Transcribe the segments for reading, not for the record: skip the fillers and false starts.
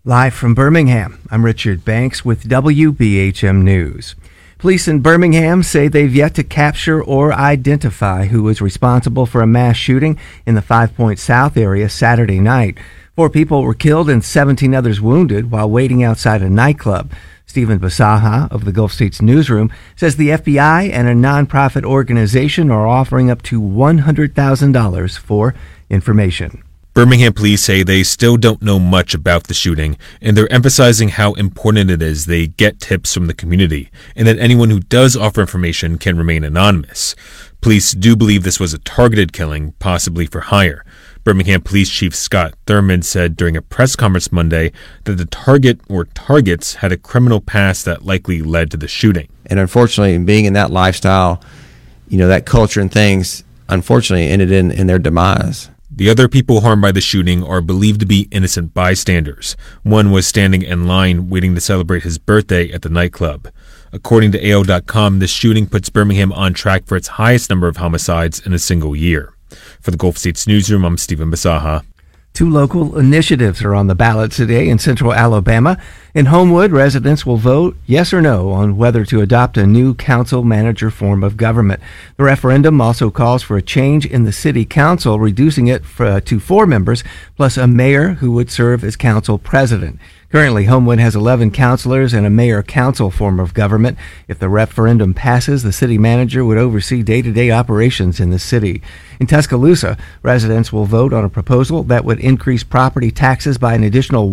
Live from Birmingham, I'm Richard Banks with WBHM News. Police in Birmingham say they've yet to capture or identify who was responsible for a mass shooting in the 5 Point South area Saturday night. 4 people were killed and 17 others wounded while waiting outside a nightclub. Stephen Basaha of the Gulf States Newsroom says the FBI and a nonprofit organization are offering up to $100,000 for information. Birmingham police say they still don't know much about the shooting, and they're emphasizing how important it is they get tips from the community, and that anyone who does offer information can remain anonymous. Police do believe this was a targeted killing, possibly for hire. Birmingham Police Chief Scott Thurmond said during a press conference Monday that the target or targets had a criminal past that likely led to the shooting. And unfortunately, being in that lifestyle, that culture and things, unfortunately, ended in their demise. The other people harmed by the shooting are believed to be innocent bystanders. One was standing in line waiting to celebrate his birthday at the nightclub. According to AO.com, this shooting puts Birmingham on track for its highest number of homicides in a single year. For the Gulf States Newsroom, I'm Stephen Basaha. 2 local initiatives are on the ballot today in central Alabama. In Homewood, residents will vote yes or no on whether to adopt a new council-manager form of government. The referendum also calls for a change in the city council, reducing it to 4 members, plus a mayor who would serve as council president. Currently, Homewood has 11 councilors and a mayor-council form of government. If the referendum passes, the city manager would oversee day-to-day operations in the city. In Tuscaloosa, residents will vote on a proposal that would increase property taxes by an additional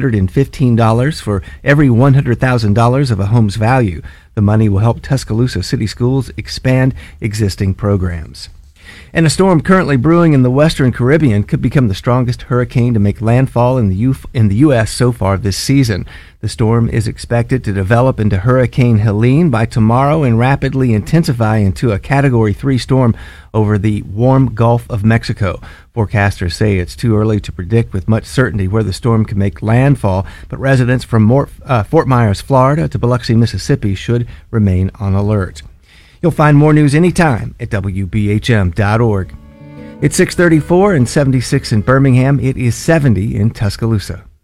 $115 for every $100,000 of a home's value. The money will help Tuscaloosa City Schools expand existing programs. And a storm currently brewing in the western Caribbean could become the strongest hurricane to make landfall in the U.S. so far this season. The storm is expected to develop into Hurricane Helene by tomorrow and rapidly intensify into a Category 3 storm over the warm Gulf of Mexico. Forecasters say it's too early to predict with much certainty where the storm can make landfall, but residents from Fort Myers, Florida to Biloxi, Mississippi should remain on alert. You'll find more news anytime at WBHM.org. It's 6:34 and 76 in Birmingham. It is 70 in Tuscaloosa.